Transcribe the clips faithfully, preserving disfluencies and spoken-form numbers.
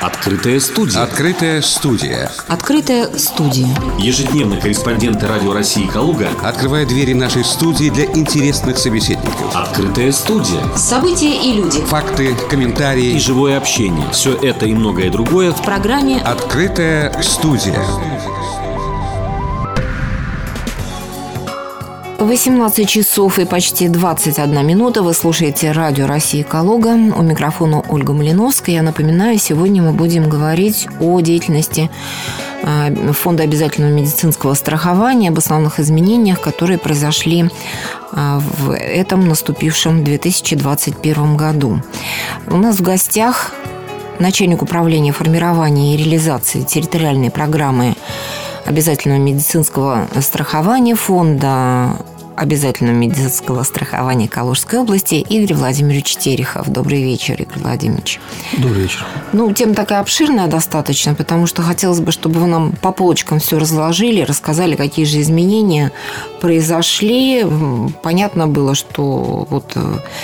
Открытая студия. Открытая студия. Открытая студия. Ежедневно корреспонденты Радио России Калуга открывают двери нашей студии для интересных собеседников. Открытая студия. События и люди. Факты, комментарии И живое общение. Все это и многое другое В программе Открытая студия. восемнадцать часов и почти двадцать одна минута. Вы слушаете Радио России Калуга. У микрофона Ольга Малиновская. Я напоминаю, сегодня мы будем говорить о деятельности Фонда обязательного медицинского страхования, об основных изменениях, которые произошли в этом наступившем две тысячи двадцать первом году. У нас в гостях начальник управления формирования и реализации территориальной программы обязательного медицинского страхования Фонда обязательного медицинского страхования Калужской области Игорь Владимирович Терехов. Добрый вечер, Игорь Владимирович. Добрый вечер. Ну, тема такая обширная достаточно, потому что хотелось бы, чтобы вы нам по полочкам все разложили, рассказали, какие же изменения произошли. Понятно было, что вот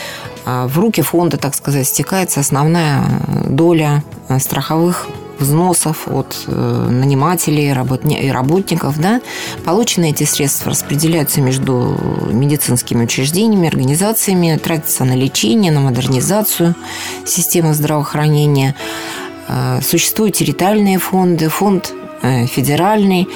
в руки фонда, так сказать, стекается основная доля страховых взносов от нанимателей и работников, да. Полученные эти средства распределяются между медицинскими учреждениями, организациями, тратятся на лечение, на модернизацию системы здравоохранения. Существуют территориальные фонды, фонд федеральный.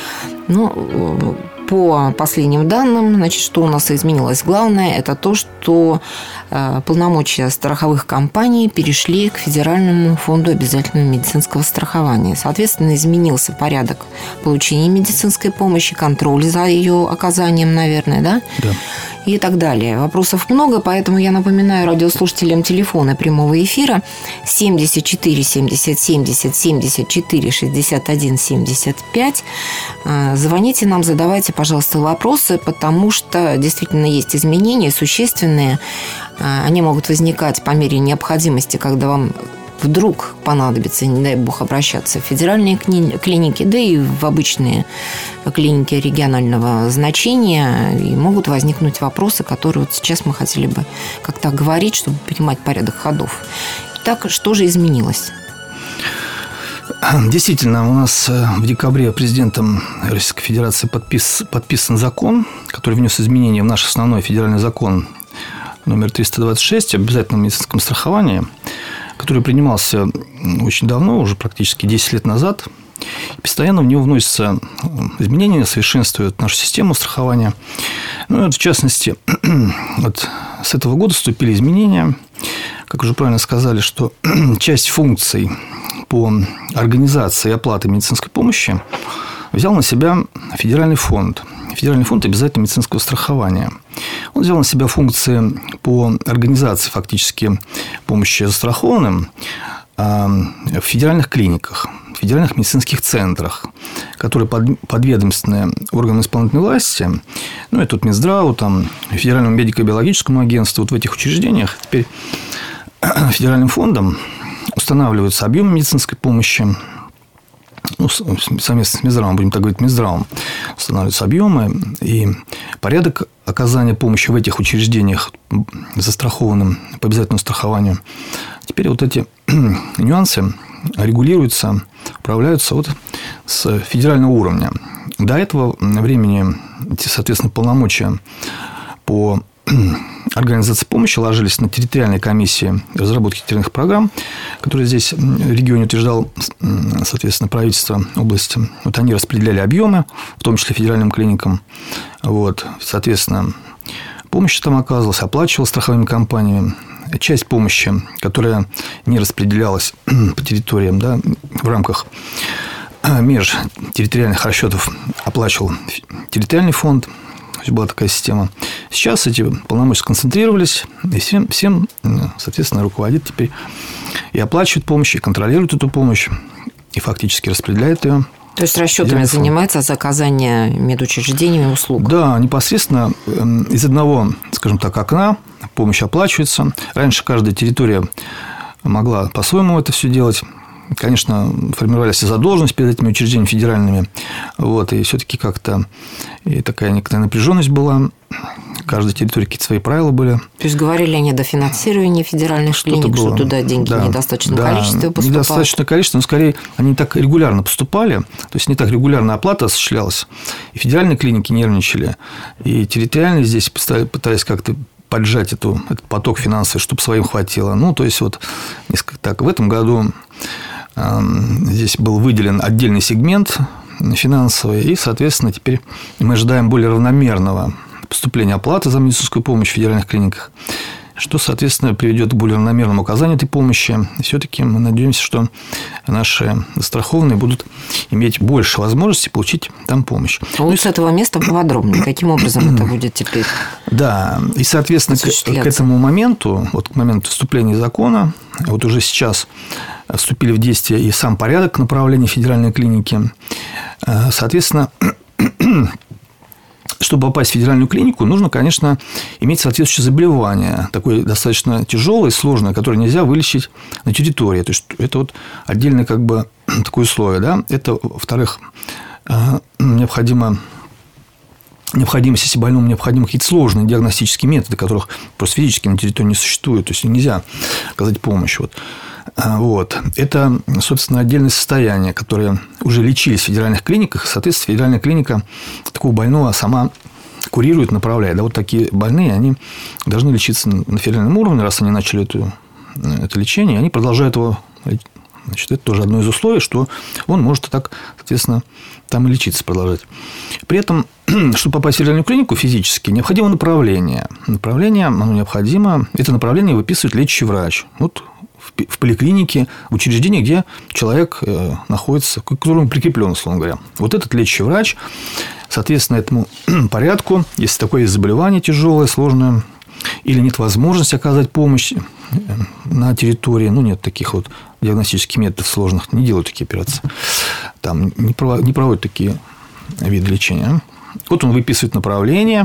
Ну, по последним данным, значит, что у нас изменилось? Главное, это то, что полномочия страховых компаний перешли к Федеральному фонду обязательного медицинского страхования. Соответственно, изменился порядок получения медицинской помощи, контроль за ее оказанием, наверное, да? Да. И так далее. Вопросов много, поэтому я напоминаю радиослушателям телефона прямого эфира семьдесят четыре семьдесят семьдесят семьдесят четыре шестьдесят один семьдесят пять. Звоните нам, задавайте, пожалуйста, вопросы, потому что действительно есть изменения существенные. Они могут возникать по мере необходимости, когда вам вдруг понадобится, не дай бог, обращаться в федеральные клиники, да и в обычные клиники регионального значения. И могут возникнуть вопросы, которые вот сейчас мы хотели бы как-то оговорить, чтобы понимать порядок ходов. Итак, что же изменилось? Действительно, у нас в декабре президентом Российской Федерации подпис, подписан закон, который внес изменения в наш основной федеральный закон номер триста двадцать шесть об обязательном медицинском страховании, который принимался очень давно, уже практически десять лет назад. И постоянно в него вносятся изменения, совершенствуют нашу систему страхования. Ну, и вот, в частности, вот с этого года вступили изменения. Как уже правильно сказали, что часть функций по организации и оплате медицинской помощи взял на себя Федеральный фонд. Федеральный фонд обязательного медицинского страхования. Он взял на себя функции по организации фактически помощи застрахованным в федеральных клиниках, в федеральных медицинских центрах, которые подведомственны органам исполнительной власти, ну, и тут Минздраву, там, Федеральному медико-биологическому агентству. Вот в этих учреждениях теперь Федеральным фондом устанавливаются объемы медицинской помощи. Ну, совместно с Минздравом, будем так говорить, Минздравом устанавливаются объемы и порядок оказания помощи в этих учреждениях застрахованным по обязательному страхованию. Теперь вот эти нюансы регулируются, управляются вот с федерального уровня. До этого времени эти, соответственно, полномочия по организации помощи ложились на территориальные комиссии разработки территориальных программ, которые здесь в регионе утверждал, соответственно, правительство области. Вот они распределяли объемы, в том числе федеральным клиникам. Вот, соответственно, помощь там оказывалась, оплачивалась страховыми компаниями. Часть помощи, которая не распределялась по территориям, да, в рамках межтерриториальных расчетов, оплачивал территориальный фонд. То есть была такая система. Сейчас эти полномочия сконцентрировались, и всем, всем, соответственно, руководит теперь и оплачивает помощь, и контролирует эту помощь, и фактически распределяет ее. То есть расчетами занимается за оказание медучреждениями услуг? Да, непосредственно из одного, скажем так, окна помощь оплачивается. Раньше каждая территория могла по-своему это все делать. Конечно, формировались и задолженности перед этими учреждениями федеральными. Вот, и все-таки как-то и такая некоторая напряженность была. в каждой территории какие-то свои правила были. То есть говорили о недофинансировании федеральных Что-то клиник, было. что туда деньги Да, в недостаточном да, количестве поступают. Недостаточное количество, но скорее они не так регулярно поступали, то есть не так регулярно оплата осуществлялась. И федеральные клиники нервничали, и территориальные здесь пытались как-то поджать эту, этот поток финансовый, чтобы своим хватило. Ну, то есть, вот несколько так. В этом году э, здесь был выделен отдельный сегмент финансовый, и, соответственно, теперь мы ожидаем более равномерного поступления оплаты за медицинскую помощь в федеральных клиниках, что, соответственно, приведет к более равномерному оказанию этой помощи. Все-таки мы надеемся, что наши застрахованные будут иметь больше возможностей получить там помощь. А вот с этого места поподробнее, каким образом это будет теперь? Да, и, соответственно, к, к этому моменту, вот к моменту вступления закона, вот уже сейчас вступили в действие и сам порядок направления федеральной клиники. Соответственно, чтобы попасть в федеральную клинику, нужно, конечно, иметь соответствующее заболевание, такое достаточно тяжелое, сложное, которое нельзя вылечить на территории. То есть, это вот отдельное как бы такое условие. Да? Это, во-вторых, необходимо... Необходимость, если больному необходимы какие-то сложные диагностические методы, которых просто физически на территории не существует, то есть нельзя оказать помощь. Вот. Вот. Это, собственно, отдельное состояние, которое уже лечились в федеральных клиниках. Соответственно, федеральная клиника такого больного сама курирует, направляет. Да, вот такие больные, они должны лечиться на федеральном уровне, раз они начали эту, это лечение, они продолжают его. Значит, это тоже одно из условий, что он может так, соответственно, там и лечиться продолжать. При этом, чтобы попасть в федеральную клинику физически, необходимо направление. Направление, оно необходимо. Это направление выписывает лечащий врач. Вот в поликлинике, в учреждении, где человек находится, к которому прикреплен, условно говоря. Вот этот лечащий врач, соответственно, этому порядку, если такое есть заболевание тяжелое, сложное, или нет возможности оказать помощь на территории, ну, нет таких вот диагностических методов сложных, не делают такие операции, там не проводят такие виды лечения. Вот он выписывает направление,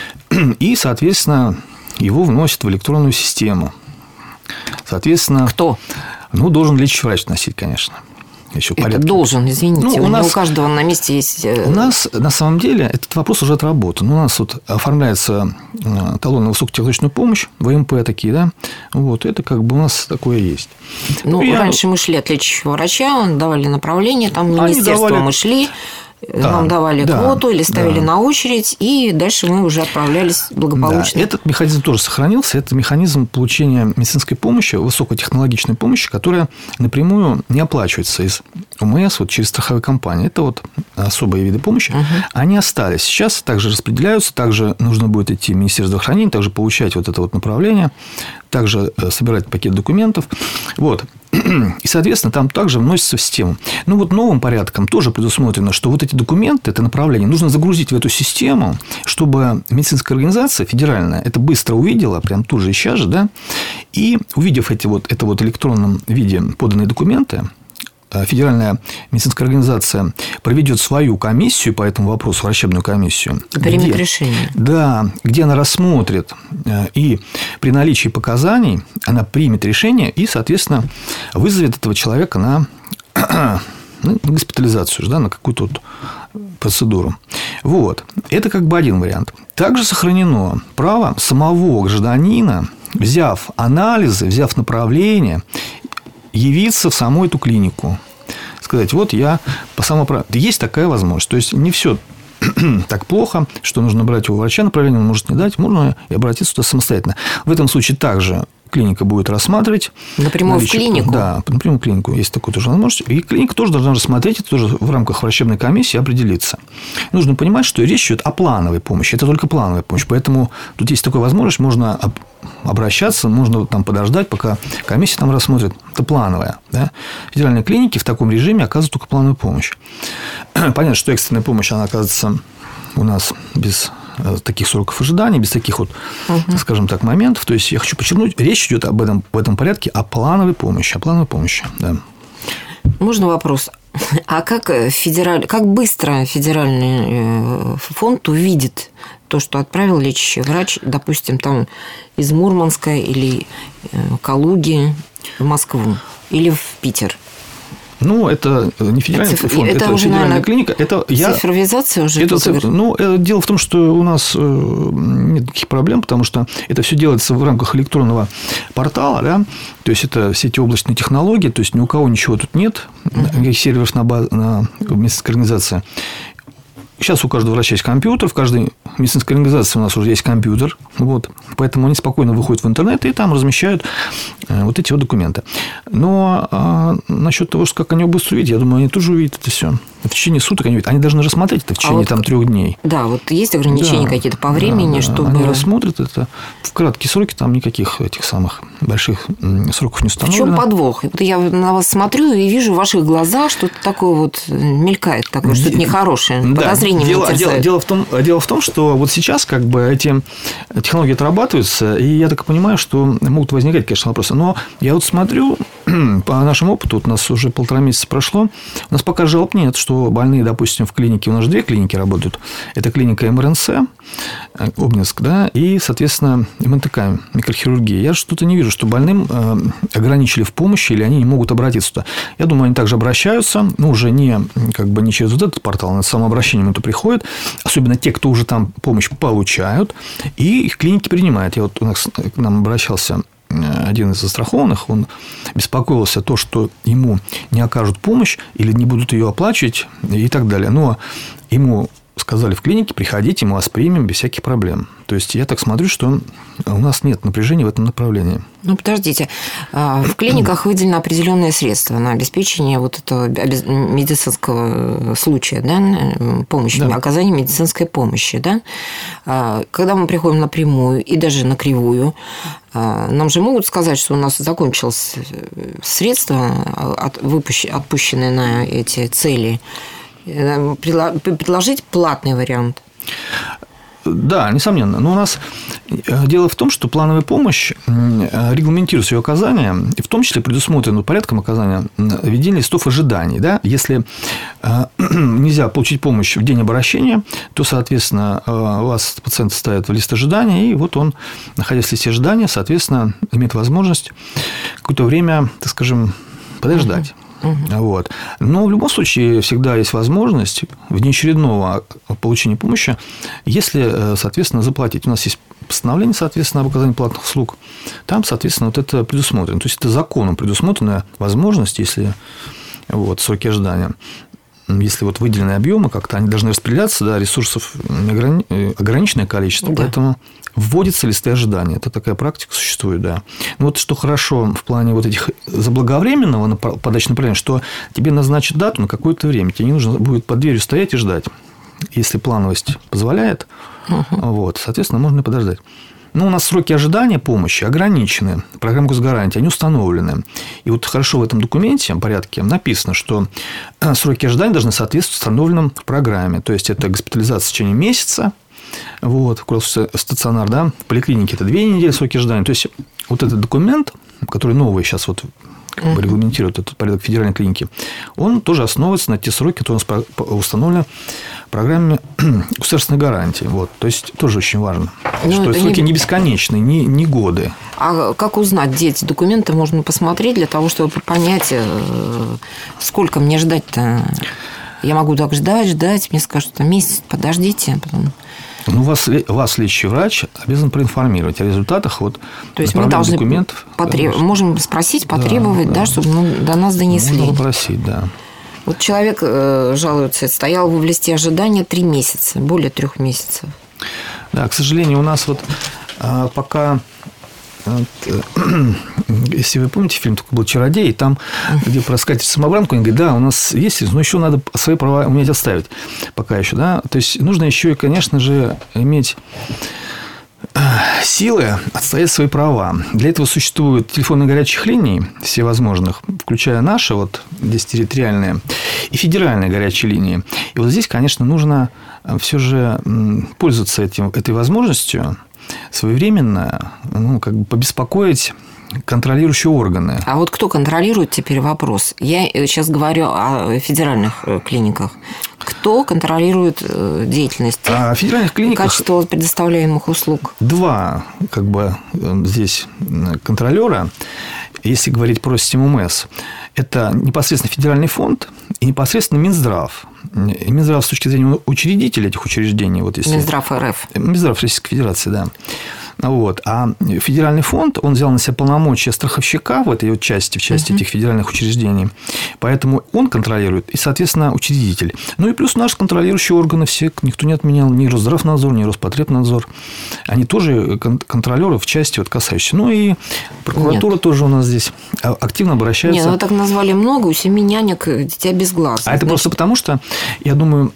и, соответственно, его вносит в электронную систему. Соответственно... Кто? Ну, должен лечащий врач вносить, конечно. Еще это порядке. Должен, извините. Ну, у, у, нас, у каждого на месте есть... У нас, на самом деле, этот вопрос уже отработан. У нас вот оформляется талон на высокотехнологичную помощь, ВМП такие, да. Вот, это как бы у нас такое есть. Ну, я... раньше мы шли от лечащего врача, давали направление, там в министерство давали... мы шли... Да, нам давали да, квоту или ставили да. на очередь, и дальше мы уже отправлялись благополучно. Да, этот механизм тоже сохранился. Это механизм получения медицинской помощи, высокотехнологичной помощи, которая напрямую не оплачивается из ОМС вот, через страховые компании. Это вот особые виды помощи. Угу. Они остались. Сейчас также распределяются. Также нужно будет идти в Министерство здравоохранения, также получать вот это вот направление, также собирать пакет документов. Вот. И, соответственно, там также вносится в систему. Ну, вот новым порядком тоже предусмотрено, что вот эти документы, это направление, нужно загрузить в эту систему, чтобы медицинская организация федеральная это быстро увидела, прям тут же и сейчас же, да, и, увидев эти вот, это вот в электронном виде поданные документы, федеральная медицинская организация проведет свою комиссию по этому вопросу, врачебную комиссию. Примет решение. Да, где она рассмотрит и при наличии показаний она примет решение и, соответственно, вызовет этого человека на, на госпитализацию, да, на какую-то вот процедуру. Вот. Это как бы один вариант. Также сохранено право самого гражданина, взяв анализы, взяв направление, явиться в саму эту клинику, сказать, вот я по самоправ... Есть такая возможность. То есть, не все так плохо, что нужно брать у врача направление, он может не дать, можно и обратиться туда самостоятельно. В этом случае также клиника будет рассматривать. Напрямую наличие... в клинику? Да, напрямую в клинику. Есть такая тоже возможность. И клиника тоже должна рассмотреть, это тоже в рамках врачебной комиссии определиться. Нужно понимать, что речь идет о плановой помощи. Это только плановая помощь. Поэтому тут есть такая возможность, можно обращаться, можно там подождать, пока комиссия там рассмотрит. Это плановая. Да? Федеральные клиники в таком режиме оказывают только плановую помощь. Понятно, что экстренная помощь, она оказывается у нас без таких сроков ожидания, без таких вот, угу. скажем так, моментов. То есть, я хочу подчеркнуть, речь идет об этом, в этом порядке о плановой помощи. О плановой помощи, да. Можно вопрос? А как, федераль... как быстро федеральный фонд увидит то, что отправил лечащий врач, допустим, там из Мурманска или Калуги в Москву или в Питер? Ну, это не федеральный Циф... фонд, это, это уже, федеральная наверное, клиника. Это я... Цифровизация уже? Это циф... Ну, дело в том, что у нас нет таких проблем, потому что это все делается в рамках электронного портала, да? То есть, это все эти облачные технологии, то есть, ни у кого ничего тут нет, никаких серверов на, баз... на медицинской организации. Сейчас у каждого врача есть компьютер, в каждой медицинской организации у нас уже есть компьютер, вот, поэтому они спокойно выходят в интернет и там размещают вот эти вот документы. Но а, насчет того, что как они быстро увидят, я думаю, они тоже увидят это все. В течение суток они увидят. Они должны рассмотреть это в течение а вот, там трех дней. Да, вот есть ограничения да, какие-то по времени, да, чтобы... Они рассмотрят это в краткие сроки, там никаких этих самых больших сроков не установлено. В чем подвох? Вот я на вас смотрю и вижу в ваших глазах что-то такое вот мелькает, такое, что-то нехорошее, да. Подозрение. Дело, дело, дело, в том, дело в том, что вот сейчас как бы эти технологии отрабатываются, и я так понимаю, что могут возникать, конечно, вопросы. Но я вот смотрю по нашему опыту, вот у нас уже полтора месяца прошло, у нас пока жалоб нет, что больные, допустим, в клинике, у нас же две клиники работают. Это клиника эм эр эн эс, Обнинск, да, и, соответственно, эм эн тэ ка, микрохирургия. Я что-то не вижу, что больным ограничили в помощи, или они не могут обратиться туда. Я думаю, они также обращаются, ну, уже не, как бы не через вот этот портал, а самообращением это приходит, особенно те, кто уже там помощь получают, и их клиники принимают. Я вот у нас, к нам обращался один из застрахованных, он беспокоился то, что ему не окажут помощь или не будут ее оплачивать и так далее. Но ему сказали в клинике, приходите, мы вас примем без всяких проблем. То есть, я так смотрю, что у нас нет напряжения в этом направлении. Ну, подождите. В клиниках выделено определенные средства на обеспечение вот этого медицинского случая, да, помощи, да. Оказания медицинской помощи. Да? Когда мы приходим на прямую и даже на кривую, нам же могут сказать, что у нас закончилось средства, отпущенные на эти цели. Предложить платный вариант? Да, несомненно. Но у нас дело в том, что плановая помощь регламентирует ее оказание, и в том числе предусмотрено порядком оказания введение листов ожиданий. Да? Если нельзя получить помощь в день обращения, то, соответственно, вас пациент ставит в лист ожидания, и вот он, находясь в листе ожидания, соответственно, имеет возможность какое-то время, так скажем, подождать. Угу. Вот. Но в любом случае всегда есть возможность внеочередного получения помощи, если, соответственно, заплатить. У нас есть постановление, соответственно, об оказании платных услуг. Там, соответственно, вот это предусмотрено. То есть, это законом предусмотренная возможность, если вот, сроки ожидания. Если вот выделенные объемы как-то они должны распределяться, да, ресурсов ограниченное количество, да. Поэтому вводятся листы ожидания. Это такая практика существует, да. Но вот что хорошо в плане вот этих заблаговременного подачи направления, что тебе назначат дату на какое-то время, тебе не нужно будет под дверью стоять и ждать. Если плановость позволяет, угу. Вот, соответственно, можно и подождать. Но у нас сроки ожидания помощи ограничены. Программа госгарантии, они установлены. И вот хорошо в этом документе, в порядке, написано, что сроки ожидания должны соответствовать установленным в программе. То есть, это госпитализация в течение месяца. Вот, стационар, да, в поликлинике это две недели сроки ожидания. То есть, вот этот документ, который новый сейчас вот как бы регламентирует этот порядок федеральной клиники, он тоже основывается на те сроки, которые у нас установлены в программе государственной гарантии. Вот. То есть, тоже очень важно, ну, что сроки не... не бесконечные, не, не годы. А как узнать, где эти документы можно посмотреть для того, чтобы понять, сколько мне ждать-то? Я могу так ждать, ждать, мне скажут, там, месяц, подождите, потом... Ну, вас, вас лечащий врач обязан проинформировать о результатах вот, то есть, мы должны документов. Потреб... Можем спросить, потребовать, да, да. Да, чтобы ну, до нас донесли. Можно попросить, да. Вот человек э, жалуется, стоял в листе ожидания три месяца, более трех месяцев. Да, к сожалению, у нас вот а, пока... Если вы помните, фильм такой был «Чародей», там, где про скатерть-самобранку, они говорят, да, у нас есть, но еще надо свои права уметь отставить пока еще, да. То есть, нужно еще и, конечно же, иметь силы отстоять свои права. Для этого существуют телефоны горячих линий всевозможных, включая наши, вот здесь территориальные, и федеральные горячие линии. И вот здесь, конечно, нужно все же пользоваться этим, этой возможностью, своевременно, ну, как бы побеспокоить контролирующие органы. А вот кто контролирует, теперь вопрос. Я сейчас говорю о федеральных клиниках. Кто контролирует деятельность а в федеральных клиниках качество предоставляемых услуг? Два, как бы, здесь контролера. если говорить про систему МЭС, это непосредственно федеральный фонд и непосредственно Минздрав. И Минздрав с точки зрения учредителей этих учреждений. Вот если... Минздрав РФ. Минздрав Российской Федерации, да. Вот. А федеральный фонд, он взял на себя полномочия страховщика в этой вот части, в части uh-huh. этих федеральных учреждений. Поэтому он контролирует и, соответственно, учредитель. Ну и плюс наши контролирующие органы все, никто не отменял, ни Росздравнадзор, ни Роспотребнадзор. Они тоже контролеры в части вот касающиеся. Ну и прокуратура Нет. тоже у нас здесь активно обращается. Нет, вы так назвали много, у семи нянек дитя без глаз. А значит... это просто потому, что, я думаю...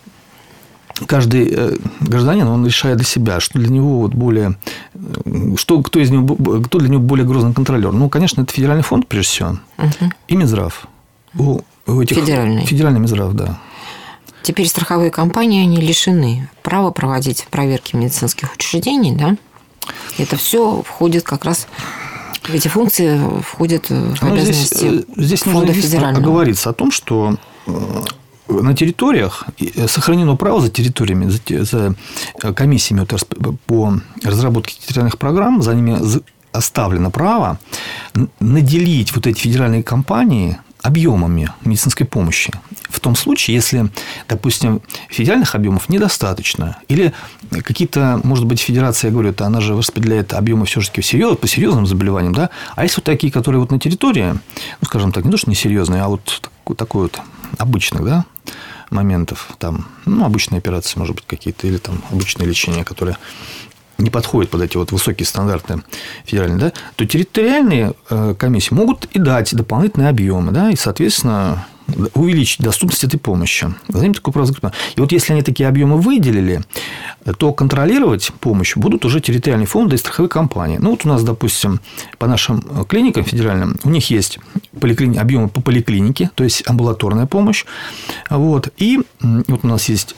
Каждый гражданин, он решает для себя, что для него вот более, что, кто, из него, кто для него более грозный контролер. Ну, конечно, это федеральный фонд, прежде всего, угу. и Минздрав. У, у этих... Федеральный. Федеральный Минздрав, да. Теперь страховые компании, они лишены права проводить проверки медицинских учреждений, да? Это все входит как раз... Эти функции входят в обязанности здесь, здесь фонда федерального. Здесь оговориться о том, что... На территориях сохранено право за территориями, за комиссиями по разработке территориальных программ, за ними оставлено право наделить вот эти федеральные компании объемами медицинской помощи. В том случае, если, допустим, федеральных объемов недостаточно, или какие-то, может быть, федерация, я говорю, это она же распределяет объемы все-таки по серьезным заболеваниям, да, а есть вот такие, которые вот на территории, ну, скажем так, не то, что несерьезные, а вот такой вот обычных, да, моментов, там, ну, обычные операции, может быть, какие-то, или там обычное лечение, которое не подходит под эти вот высокие стандарты федеральные, да, то территориальные комиссии могут и дать дополнительные объемы, да, и, соответственно, увеличить доступность этой помощи. За ним такое право закреплено. И вот если они такие объемы выделили, то контролировать помощь будут уже территориальные фонды и страховые компании. Ну, вот у нас, допустим, по нашим клиникам федеральным, у них есть поликлини... объемы по поликлинике, то есть амбулаторная помощь. Вот. И вот у нас есть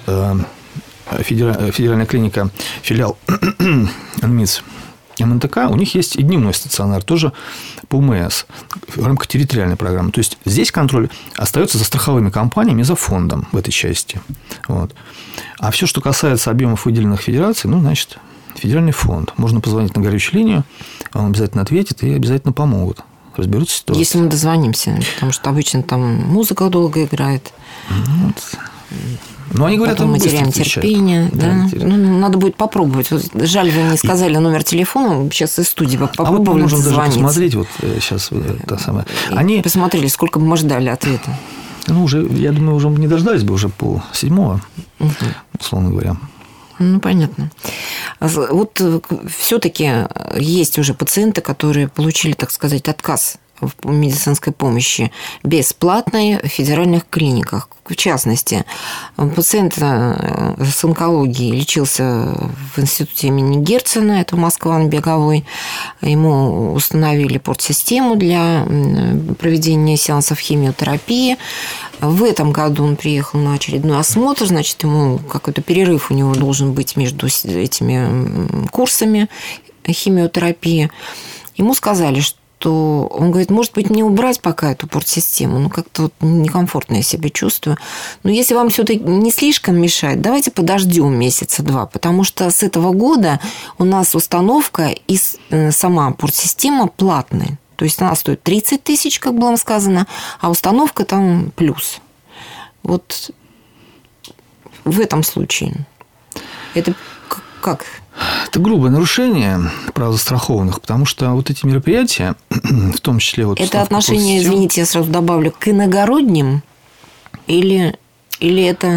федеральная клиника, филиал МИЦ МНТК, у них есть и дневной стационар, тоже по УМС, в рамках территориальной программы. То есть, здесь контроль остается за страховыми компаниями и за фондом в этой части. Вот. А все, что касается объемов, выделенных федерацией, ну, значит, федеральный фонд. Можно позвонить на горячую линию, вам обязательно ответят и обязательно помогут. Разберутся в ситуации. Если мы дозвонимся, потому что обычно там музыка долго играет. Вот. Ну, они говорят, потом мы теряем терпение. Да? Да, ну, надо будет попробовать. Вот, жаль, вы не сказали номер телефона. Сейчас из студии попробовали. А вот мы можем даже посмотреть. Вот сейчас та самая. Они посмотрели, сколько бы мы ждали ответа. Ну, уже, я думаю, уже не дождались бы уже пол седьмого, угу. условно говоря. Ну, понятно. Вот все-таки есть уже пациенты, которые получили, так сказать, отказ в медицинской помощи бесплатной в федеральных клиниках. В частности, пациент с онкологией лечился в институте имени Герцена, это Москва на Беговой. Ему установили портсистему для проведения сеансов химиотерапии. В этом году он приехал на очередной осмотр, значит, ему какой-то перерыв у него должен быть между этими курсами химиотерапии. Ему сказали, что то он говорит, может быть, мне убрать пока эту портсистему, ну, как-то вот некомфортно я себя чувствую. Но если вам все-таки не слишком мешает, давайте подождем месяца два, потому что с этого года у нас установка и сама портсистема платная. То есть она стоит тридцать тысяч, как было сказано, а установка там плюс. Вот в этом случае. Это как? Это грубое нарушение прав застрахованных, потому что вот эти мероприятия, в том числе... Вот это отношение, извините, я сразу добавлю, к иногородним или, или это...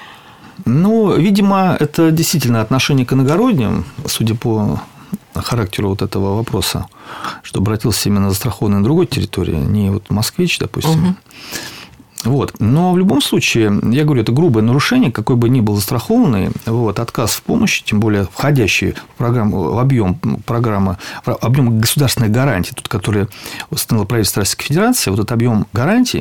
Ну, видимо, это действительно отношение к иногородним, судя по характеру вот этого вопроса, что обратился именно застрахованный на другой территории, не вот москвич, допустим. Угу. Вот. Но в любом случае, я говорю, это грубое нарушение, какой бы ни был застрахованный, вот, отказ в помощи, тем более входящий в, программу, в объем программы, в объем государственной гарантии, тут, который установила правительство Российской Федерации, вот этот объем гарантий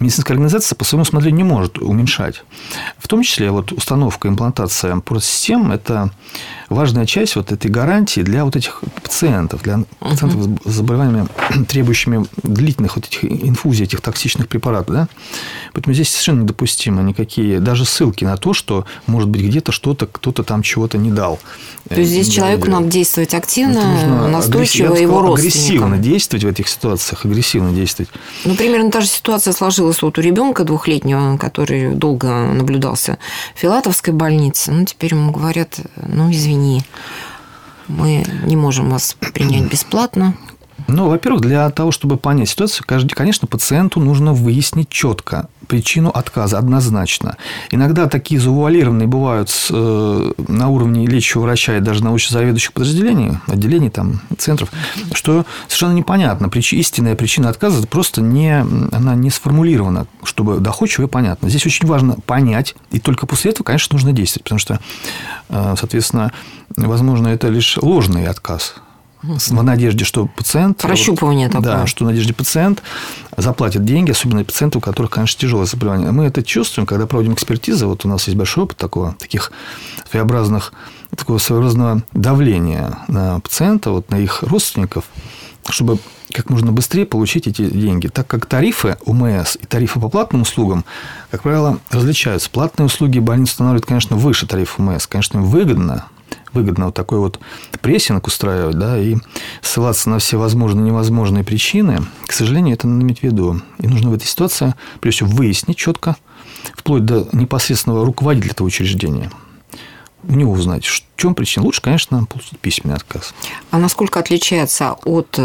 медицинская организация по своему усмотрению не может уменьшать. В том числе вот установка, имплантация порт-систем – это важная часть вот этой гарантии для вот этих пациентов, для пациентов uh-huh. с заболеваниями, требующими длительных вот этих инфузий, этих токсичных препаратов. Да? Поэтому здесь совершенно недопустимо никакие, даже ссылки на то, что, может быть, где-то что-то, кто-то там чего-то не дал. То есть здесь человеку надо действовать активно, настойчиво, его родственникам. Агрессивно действовать в этих ситуациях, агрессивно действовать. Ну, примерно та же ситуация сложилась вот у ребенка двухлетнего, который долго наблюдался в Филатовской больнице. Ну, теперь ему говорят, ну, извини, мы не можем вас принять бесплатно. Ну, во-первых, для того, чтобы понять ситуацию, конечно, пациенту нужно выяснить четко причину отказа однозначно. Иногда такие завуалированные бывают на уровне лечащего врача и даже научно-заведующих подразделений, отделений, там, центров, что совершенно непонятно. Истинная причина отказа просто не, она не сформулирована, чтобы доходчиво и понятно. Здесь очень важно понять, и только после этого, конечно, нужно действовать, потому что, соответственно, возможно, это лишь ложный отказ. В надежде, что пациент... Прощупывание вот, такое. Да, что в надежде пациент заплатит деньги, особенно пациенты, у которых, конечно, тяжелое заболевание. Мы это чувствуем, когда проводим экспертизы. Вот у нас есть большой опыт такого, таких своеобразных, такого своеобразного давления на пациента, вот, на их родственников, чтобы как можно быстрее получить эти деньги. Так как тарифы ОМС и тарифы по платным услугам, как правило, различаются. Платные услуги больницы устанавливают, конечно, выше тарифов ОМС. Конечно, им выгодно, выгодно вот такой вот прессинг устраивать, да, и ссылаться на все возможные и невозможные причины. К сожалению, это надо иметь в виду. И нужно в этой ситуации, прежде всего, выяснить четко, вплоть до непосредственного руководителя этого учреждения, у него узнать, в чем причина. Лучше, конечно, получить письменный отказ. А насколько отличается от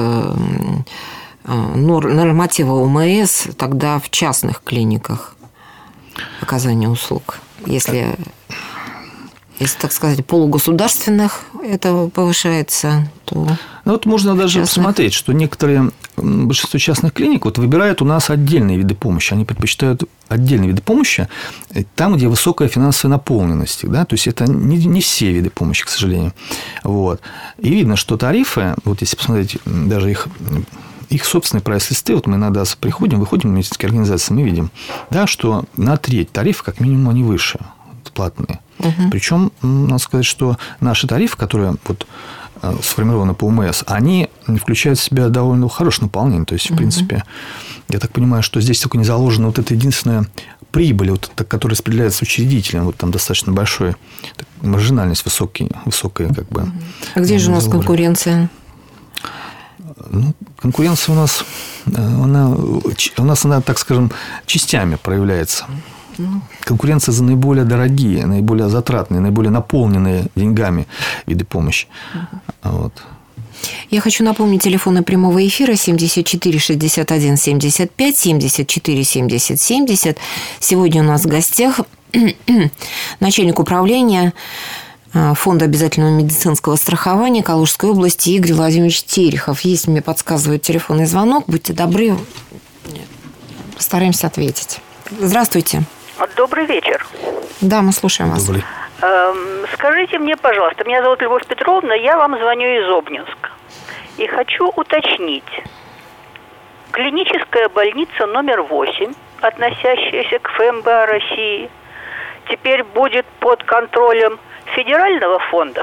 норматива ОМС тогда в частных клиниках оказания услуг, если... Если, так сказать, полугосударственных это повышается, то... Ну, вот можно даже частных. Посмотреть, что некоторые, большинство частных клиник вот выбирают у нас отдельные виды помощи. Они предпочитают отдельные виды помощи там, где высокая финансовая наполненность. Да? То есть, это не, не все виды помощи, к сожалению. Вот. И видно, что тарифы, вот если посмотреть даже их... Их собственные прайс-листы, вот мы иногда приходим, выходим в медицинские организации, мы видим, да, что на треть тарифы, как минимум, они выше, платные. Угу. Причем, надо сказать, что наши тарифы, которые вот сформированы по ОМС, они включают в себя довольно хорошее наполнение. То есть, в угу. принципе, я так понимаю, что здесь только не заложена вот эта единственная прибыль, вот, которая распределяется учредителем, вот там достаточно большой, маржинальность высокий, высокая, как бы. А где же у нас заложена конкуренция? Ну, конкуренция у нас, она, у нас она, так скажем, частями проявляется. Конкуренция за наиболее дорогие, наиболее затратные, наиболее наполненные деньгами виды помощи. Угу. Вот. Я хочу напомнить телефоны прямого эфира семьдесят четыре шестьдесят один семьдесят пять, семьдесят четыре семьдесят семьдесят. Сегодня у нас в гостях начальник управления Фонда обязательного медицинского страхования Калужской области Игорь Владимирович Терехов. Если мне подсказывает телефонный звонок, будьте добры, постараемся ответить. Здравствуйте. Добрый вечер. Да, мы слушаем вас. Добрый. Эм, скажите мне, пожалуйста, меня зовут Любовь Петровна, я вам звоню из Обнинска. И хочу уточнить. Клиническая больница номер восемь, относящаяся к ФМБА России, теперь будет под контролем Федерального фонда?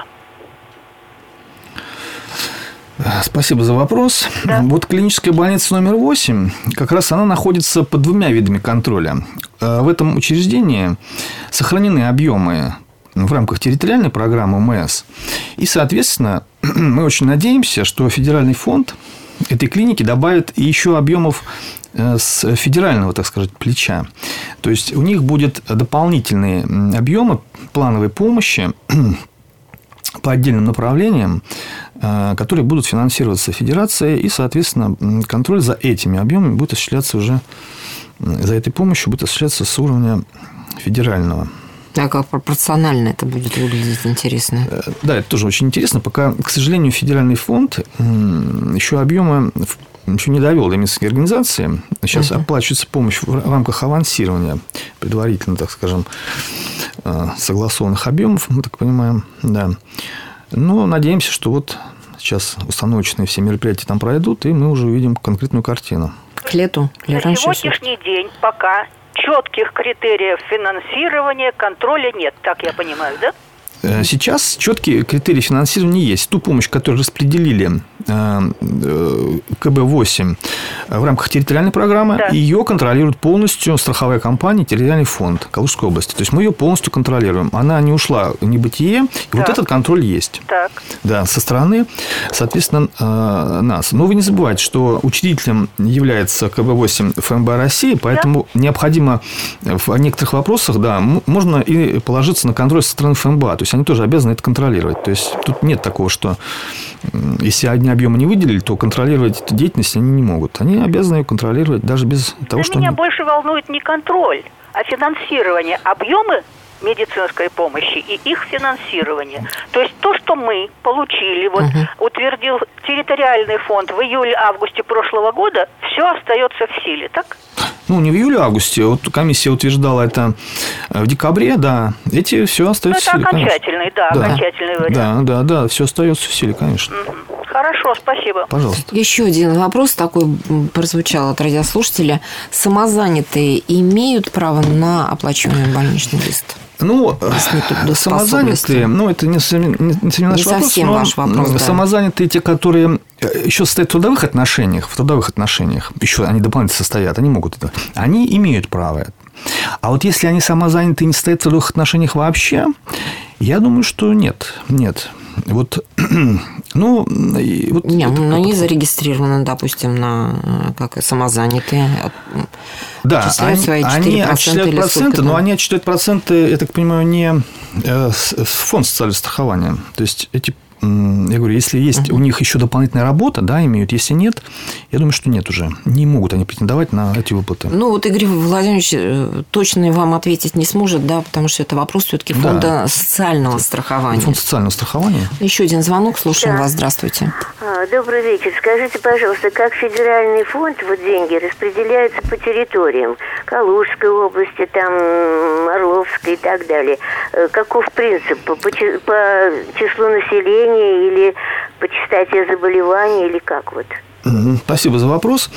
Спасибо за вопрос. Да. Вот клиническая больница номер восемь, как раз она находится под двумя видами контроля. В этом учреждении сохранены объемы в рамках территориальной программы ОМС. И, соответственно, мы очень надеемся, что федеральный фонд этой клиники добавит еще объемов с федерального, так сказать, плеча. То есть, у них будут дополнительные объемы плановой помощи по отдельным направлениям, которые будут финансироваться федерацией, и, соответственно, контроль за этими объемами будет осуществляться уже, за этой помощью будет осуществляться с уровня федерального. А как пропорционально это будет выглядеть, интересно? Да, это тоже очень интересно. Пока, к сожалению, федеральный фонд еще объемы еще не довел до медицинской организации. Сейчас uh-huh. оплачивается помощь в рамках авансирования, предварительно, так скажем, согласованных объемов, мы так понимаем. Да. Но надеемся, что вот сейчас установочные все мероприятия там пройдут, и мы уже увидим конкретную картину. к лету или На раньше? сегодняшний день пока четких критериев финансирования, контроля нет, так я понимаю, да? Сейчас четкие критерии финансирования есть. Ту помощь, которую распределили ка бэ восемь в рамках территориальной программы, Да. ее контролирует полностью страховая компания «Территориальный фонд» Калужской области. То есть мы ее полностью контролируем. Она не ушла в небытие, и Да. вот этот контроль есть. Так. Да, со стороны, соответственно, нас. Но вы не забывайте, что учредителем является ка бэ восемь эф эм бэ России, поэтому да. необходимо в некоторых вопросах, да, можно и положиться на контроль со стороны эф эм бэ. То есть они тоже обязаны это контролировать. То есть тут нет такого, что если одни объемы не выделили, то контролировать эту деятельность они не могут. Они обязаны ее контролировать даже без того, Да что... меня они... больше волнует не контроль, а финансирование, объемы медицинской помощи и их финансирование. То есть то, что мы получили, вот угу. утвердил территориальный фонд в июле-августе прошлого года, все остается в силе, так? Ну, не в июле-августе. Вот комиссия утверждала это в декабре, да. Эти все остается ну, в силе, окончательный, да, да, окончательный вариант. Да, да, да, все остается в силе, конечно. Угу. Хорошо, спасибо. Пожалуйста. Еще один вопрос такой прозвучал от радиослушателя. Самозанятые имеют право на оплачиваемый больничный лист? Ну, самозанятые, ну, это не, не, не, не наш не вопрос, совсем ваш вопрос, да. Самозанятые, те, которые еще состоят в трудовых отношениях, в трудовых отношениях, еще они дополнительно состоят, они могут это, они имеют право. А вот если они самозанятые и не состоят в трудовых отношениях вообще, я думаю, что нет, нет. Вот, ну, вот не, но они зарегистрированы, допустим, на как самозанятые. Да, они, свои они отчисляют проценты, но они отчисляют проценты, я так понимаю, не фонд социального страхования. То есть эти, я говорю, если есть uh-huh. у них еще дополнительная работа, да, имеют, если нет, я думаю, что нет уже. Не могут они претендовать на эти выплаты. Ну, вот Игорь Владимирович точно вам ответить не сможет, да, потому что это вопрос все-таки фонда да. социального страхования. Фонд социального страхования. Еще один звонок, слушаем да. вас, здравствуйте. Добрый вечер. Скажите, пожалуйста, как федеральный фонд, вот деньги распределяются по территориям? Калужской области, там, Орловской и так далее. Каков принцип? По, по числу населения или по частоте заболеваний, или как вот? Спасибо за вопрос.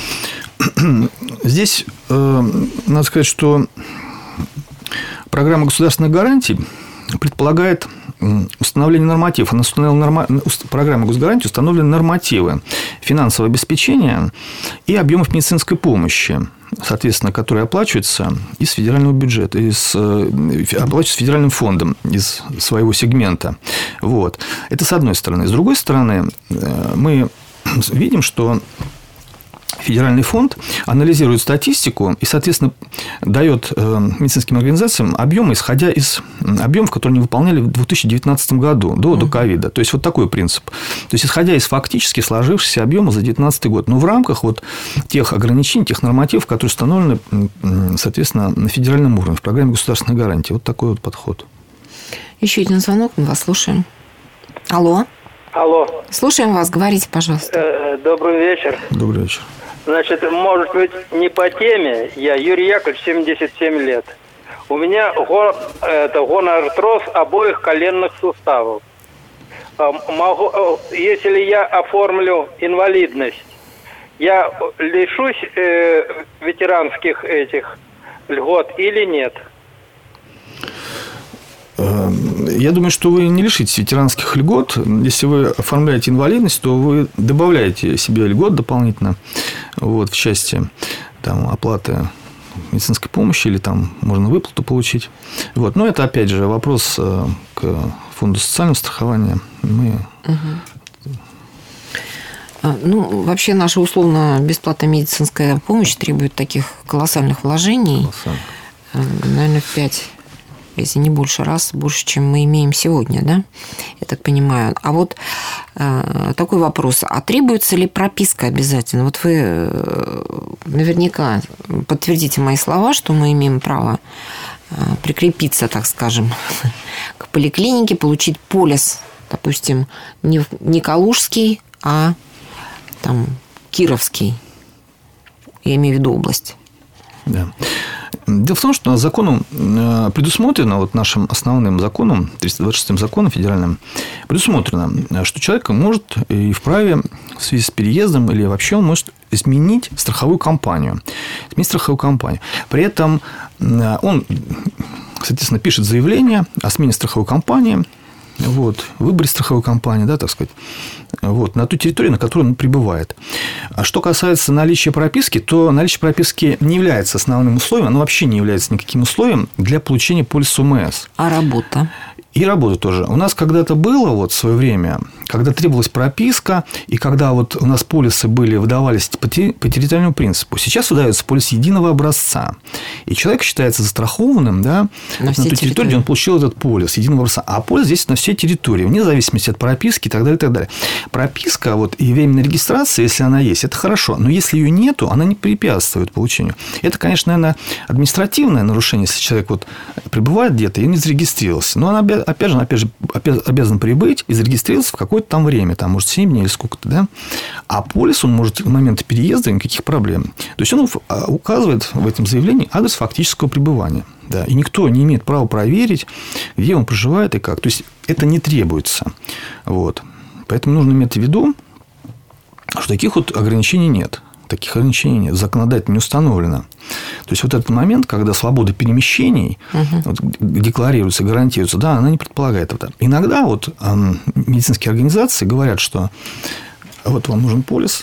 Здесь э, надо сказать, что программа государственных гарантий предполагает установление нормативов. Она установила норма... Программа госгарантии установлены нормативы финансового обеспечения и объемов медицинской помощи, соответственно, которые оплачиваются из федерального бюджета, из... оплачиваются федеральным фондом из своего сегмента. Вот. Это с одной стороны. С другой стороны, мы видим, что Федеральный фонд анализирует статистику и, соответственно, дает медицинским организациям объемы, исходя из объемов, которые они выполняли в две тысячи девятнадцатом году, до, до ковида. То есть, вот такой принцип. То есть, исходя из фактически сложившихся объемов за две тысячи девятнадцатый год. Но в рамках вот тех ограничений, тех нормативов, которые установлены, соответственно, на федеральном уровне, в программе государственной гарантии. Вот такой вот подход. Еще один звонок, мы вас слушаем. Алло. Алло. Слушаем вас, говорите, пожалуйста. Добрый вечер. Добрый вечер. Значит, может быть, не по теме. Я Юрий Яковлевич, семьдесят семь лет. У меня гон, это, гонартроз обоих коленных суставов. Могу, если я оформлю инвалидность, я лишусь э, ветеранских этих льгот или нет? Я думаю, что вы не лишитесь ветеранских льгот. Если вы оформляете инвалидность, то вы добавляете себе льгот дополнительно вот, в части там, оплаты медицинской помощи или там можно выплату получить. Вот. Но это, опять же, вопрос к фонду социального страхования. Мы... Угу. Ну, вообще, наша условно бесплатная медицинская помощь требует таких колоссальных вложений. Колоссально. Наверное, в пять... если не больше раз, больше, чем мы имеем сегодня, да, я так понимаю. А вот э, такой вопрос, а требуется ли прописка обязательно? Вот вы э, наверняка подтвердите мои слова, что мы имеем право э, прикрепиться, так скажем, к поликлинике, получить полис, допустим, не, не Калужский, а там Кировский, я имею в виду область. Да. Дело в том, что законом предусмотрено, вот нашим основным законом, триста двадцать шестым законом федеральным, предусмотрено, что человек может и вправе в связи с переездом или вообще он может изменить страховую компанию. Изменить страховую компанию. При этом он, соответственно, пишет заявление о смене страховой компании, вот, выборе страховой компании, да, так сказать, вот, на ту территорию, на которой он пребывает. А что касается наличия прописки, то наличие прописки не является основным условием, оно вообще не является никаким условием для получения полиса УМС. А работа? И работа тоже. У нас когда-то было вот в свое время, когда требовалась прописка, и когда вот у нас полисы были, выдавались по территориальному принципу. Сейчас выдается полис единого образца. И человек считается застрахованным, да, на, на ту территорию, где он получил этот полис единого образца. А полис здесь на всей территории, вне зависимости от прописки и так далее, и так далее. Прописка вот, и временная регистрация, если она есть, это хорошо. Но если ее нету, она не препятствует получению. Это, конечно, наверное, административное нарушение, если человек вот пребывает где-то и не зарегистрировался. Но она опять же, опять же, обязан прибыть и зарегистрироваться в какое-то там время, там, может, семь дней или сколько-то, да. А полис он может в момент переезда никаких проблем. То есть он указывает в этом заявлении адрес фактического пребывания. Да, и никто не имеет права проверить, где он проживает и как. То есть это не требуется. Вот. Поэтому нужно иметь в виду, что таких вот ограничений нет. Таких ограничений нет. Законодательно не установлено. То есть вот этот момент, когда свобода перемещений угу. вот, декларируется, гарантируется, да, она не предполагает это. Иногда вот э, медицинские организации говорят, что вот вам нужен полис,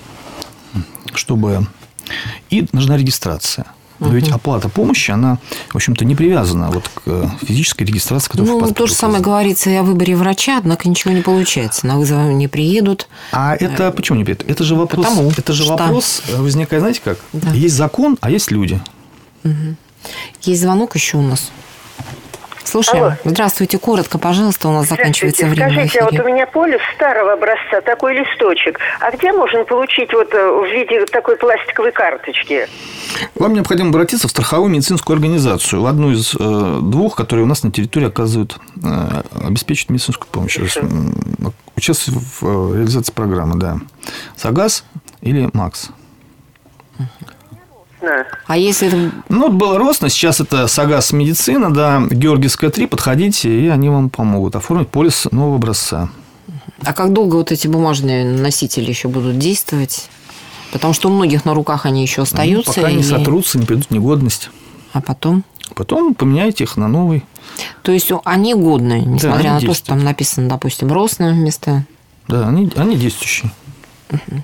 чтобы и нужна регистрация. Но ведь оплата помощи, она, в общем-то, не привязана вот к физической регистрации, которая ну, в паспорте. То же самое говорится и о выборе врача, однако ничего не получается. На вызов не приедут. А это почему не приедут? Это же вопрос, Потому это же что... вопрос возникает, знаете как? Да. Есть закон, а есть люди. Угу. Есть звонок еще у нас. Слушаем. Алло. Здравствуйте. Коротко, пожалуйста, у нас заканчивается время. Скажите, а вот у меня полис старого образца, такой листочек. А где можно получить вот в виде такой пластиковой карточки? Вам необходимо обратиться в страховую медицинскую организацию, в одну из э, двух, которые у нас на территории оказывают, э, обеспечивают медицинскую помощь. Участвуют в реализации программы, да. САГАС или МАКС. А если это... Ну, вот было Росно, сейчас это САГАС медицина, да, Георгиевская три, подходите, и они вам помогут оформить полис нового образца. А как долго вот эти бумажные носители еще будут действовать? Потому что у многих на руках они еще остаются. Ну, пока и... не сотрутся, не придут в негодность. А потом? Потом поменяйте их на новый. То есть они годные, несмотря да, они на действуют. то, что там написано, допустим, Росно вместо... Да, они, они действующие. Угу.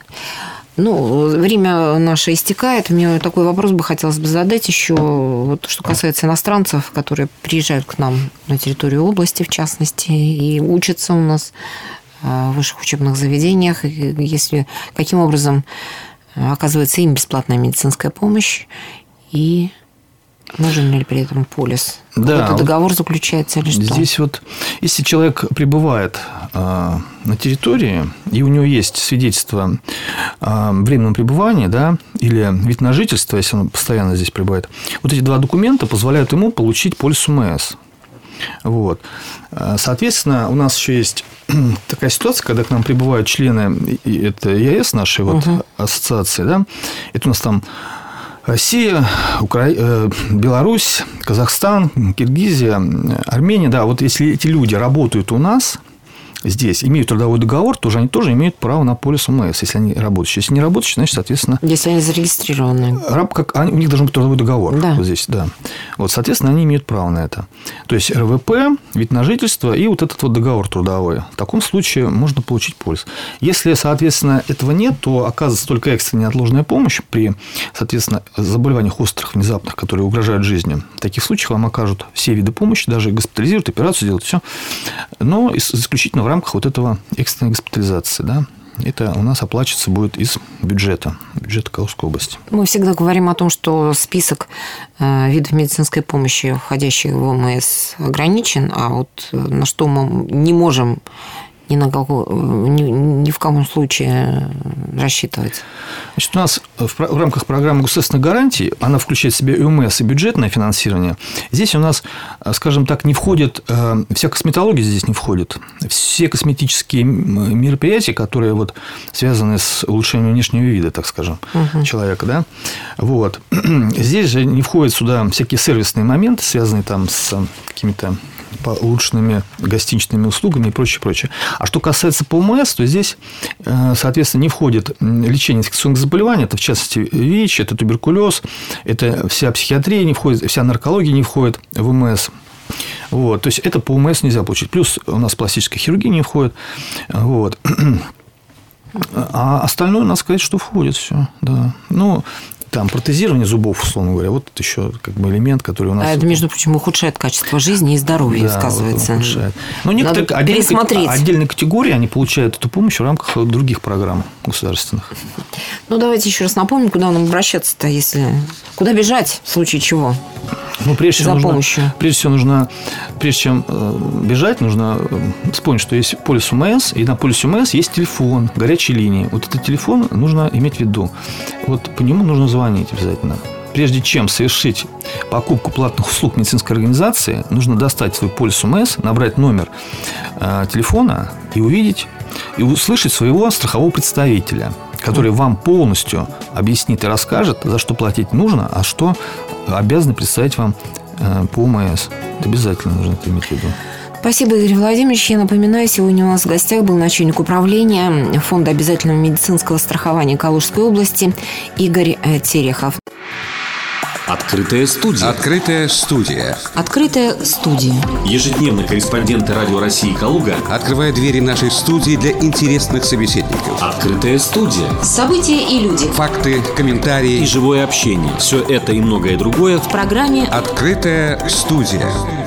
Ну, время наше истекает. Мне такой вопрос бы хотелось бы задать еще, вот, что касается иностранцев, которые приезжают к нам на территорию области, в частности, и учатся у нас в высших учебных заведениях. И если каким образом оказывается им бесплатная медицинская помощь, и нужен ли при этом полис? Да, Какой-то договор заключается или что? Здесь вот, если человек пребывает э, на территории, и у него есть свидетельство э, временного пребывания, да, или вид на жительство, если он постоянно здесь пребывает, вот эти два документа позволяют ему получить полис УМС. Вот. Соответственно, у нас еще есть такая ситуация, когда к нам прибывают члены это ЕАЭС нашей вот, угу. ассоциации, да, это у нас там Россия, Укра... Беларусь, Казахстан, Киргизия, Армения. Да, вот если эти люди работают у нас здесь, имеют трудовой договор, то уже они тоже имеют право на полис УМС, если они работающие. Если не работающие, значит, соответственно... Если они зарегистрированы. Раб, как, они, у них должен быть трудовой договор. Да. Вот здесь, да. Вот, соответственно, они имеют право на это. То есть, эр вэ пэ, вид на жительство и вот этот вот договор трудовой. В таком случае можно получить полис. Если, соответственно, этого нет, то оказывается только экстренная неотложная помощь при, соответственно, заболеваниях острых, внезапных, которые угрожают жизни. В таких случаях вам окажут все виды помощи, даже госпитализируют, операцию делают, все. Но исключительно в в рамках вот этого экстренной госпитализации, да, это у нас оплачиваться будет из бюджета, бюджета Калужской области. Мы всегда говорим о том, что список видов медицинской помощи, входящих в ОМС, ограничен, а вот на что мы не можем ни на какой, ни, ни в каком случае рассчитывать? Значит, у нас в, в рамках программы государственных гарантий, она включает в себя ЮМС и бюджетное финансирование. Здесь у нас, скажем так, не входит, вся косметология здесь не входит. Все косметические мероприятия, которые вот связаны с улучшением внешнего вида, так скажем, угу. человека, да, вот. Здесь же не входят сюда всякие сервисные моменты, связанные там с какими-то улучшенными гостиничными услугами и прочее, прочее. А что касается ПОМС, то здесь, соответственно, не входит лечение инфекционных заболеваний, это в частности ВИЧ, это туберкулез, это вся психиатрия не входит, вся наркология не входит в МС. Вот, то есть это по УМС нельзя получить. Плюс у нас пластическая хирургия не входит. Вот. А остальное, надо сказать, что входит все. Да. Ну, там протезирование зубов, условно говоря, вот это еще как бы элемент, который у нас... А это, между прочим, ухудшает качество жизни и здоровья, да, сказывается. Ухудшает. Но некоторые отдельные, отдельные категории, они получают эту помощь в рамках других программ государственных. Ну, давайте еще раз напомним, куда нам обращаться-то, если... Куда бежать, в случае чего? Ну, прежде всего, за нужно, помощью. Прежде всего, нужно, прежде чем бежать, нужно вспомнить, что есть полис УМС, и на полисе УМС есть телефон, горячая линия. Вот этот телефон нужно иметь в виду. Вот по нему нужно звонить обязательно. Прежде чем совершить покупку платных услуг медицинской организации, нужно достать свой полис УМС, набрать номер э, телефона и увидеть, и услышать своего страхового представителя, который вам полностью объяснит и расскажет, за что платить нужно, а что обязаны представить вам э, по УМС. Это обязательно нужно это иметь в виду. Спасибо, Игорь Владимирович. Я напоминаю, сегодня у нас в гостях был начальник управления Фонда обязательного медицинского страхования Калужской области Игорь Терехов. Открытая студия. Открытая студия. Открытая студия. Ежедневно корреспонденты Радио России Калуга открывают двери нашей студии для интересных собеседников. Открытая студия. События и люди. Факты, комментарии и живое общение. Все это и многое другое в программе «Открытая студия».